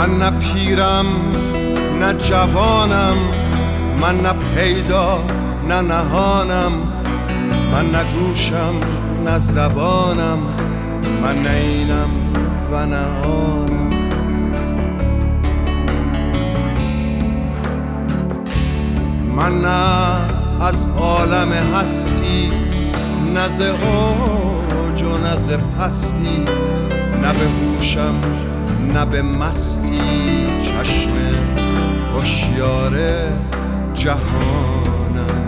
من نه پیرم نه جوانم، من نه پیدا نه نهانم، من نه گوشم نه زبانم، من نه اینم و نه آنم. من نه از عالم هستی، نه ز اوج و نه ز پستی، نه به هوشم نه به مستی، چشم هوشیار جهانم.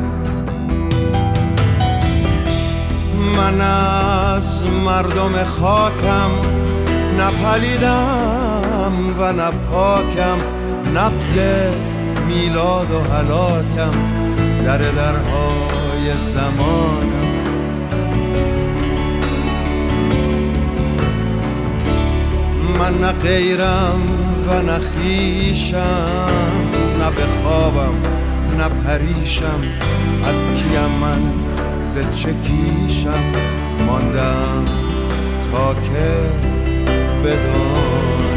من از مردم خاکم، نه پلیدم و نه پاکم، نبض میلاد و هلاکم در درهای زمانم. من نه غیرم و نه خویشم، نه به خوابم نه پریشم، از کیم من ز چه کیشم، ماندم تا که بدانم.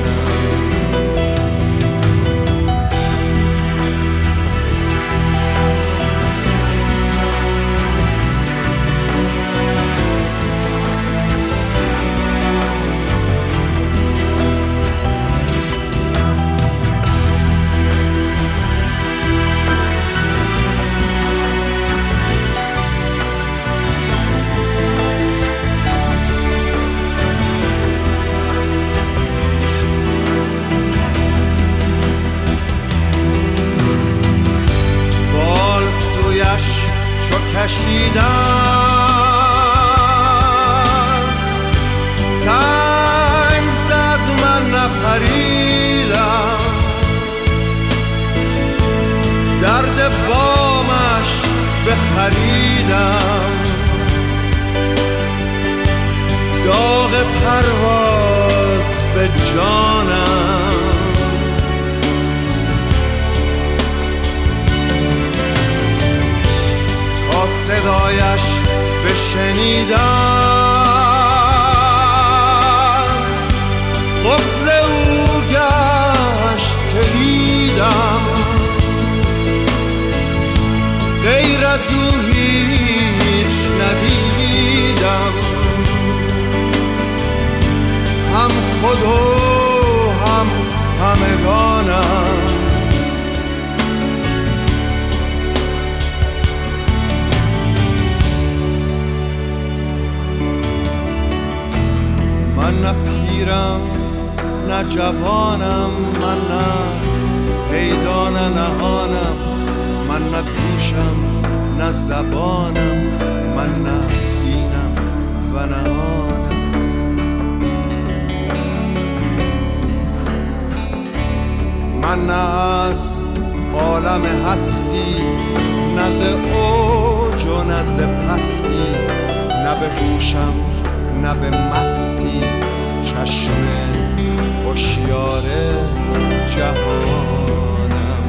چو کشیدم سنگ زد من نپریدم، درد بامش بخریدم، داغ پرواز به جانم. صدایش بشنیدم قفل او گشت کلیدم، غیر از او هیچ ندیدم، هم خود و هم همگانم. من نه پیرم نه جوانم، من نه پیدا نه نهانم، من نه گوشم نه زبانم، من نه اینم و نه آنم. من نه از عالم هستی، نه ز اوج و نه ز پستی، نه به هوشم نه به مستی، چشم هوشیار جهانم.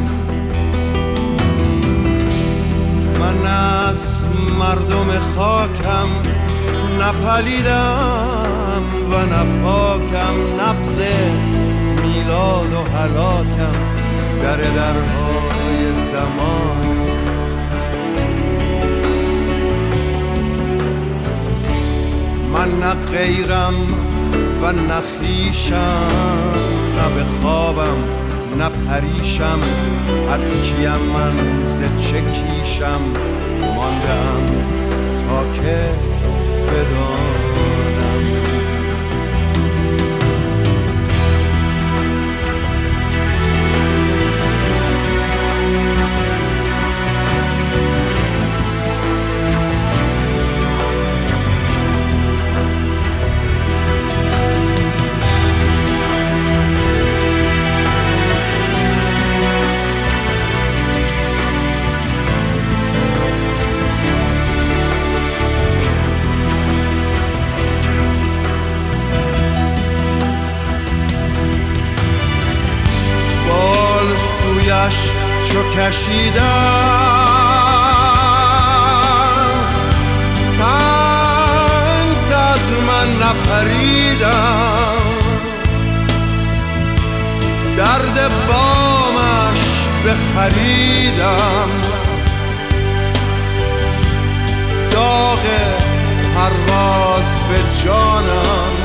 من از مردم خاکم، نه پلیدم و نه پاکم، نبض میلاد و هلاکم در درهای زمان. من نه غیرم و نه خویشم، نه به خوابم نه پریشم، از کیم من ز چه کیشم، ماندم تا که بدانم. چو کشیدم سنگ زد من نپریدم، بامش بخریدم، داغ پرواز به جانم،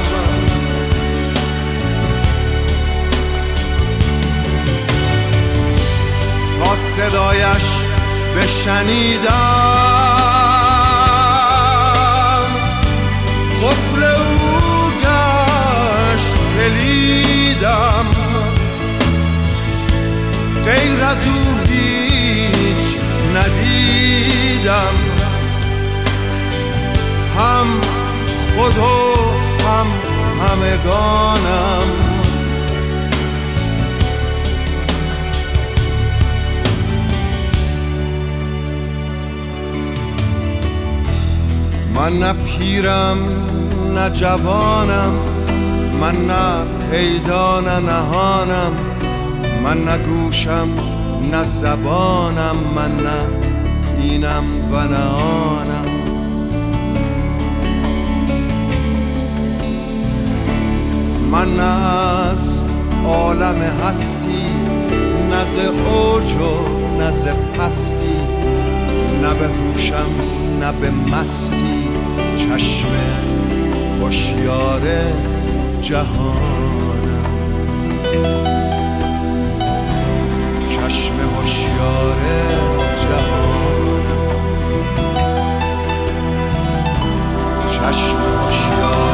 تا صدایش بشنیدم، قفل او گشت کلیدم، غیر از او هیچ ندیدم، هم خود و هم همگانم. من نه پیرم نه جوانم، من نه پیدا نه نهانم، من نه گوشم نه زبانم، من نه اینم و نه آنم. من نه از عالم هستی، نه ز اوج و نه ز پستی، نه به هوشم نه به مستی، چشم هوشیار جهانم، چشم هوشیار جهانم، چشم هوشیار